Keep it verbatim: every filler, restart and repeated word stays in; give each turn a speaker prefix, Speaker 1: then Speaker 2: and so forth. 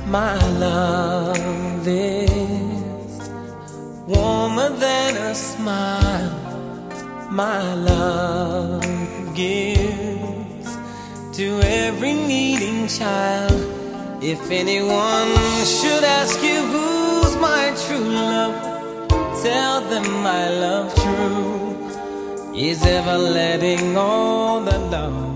Speaker 1: My love is warmer than a smile. My love gives to every needing child. If anyone should ask you who's my true love, tell them my love true is ever letting all the love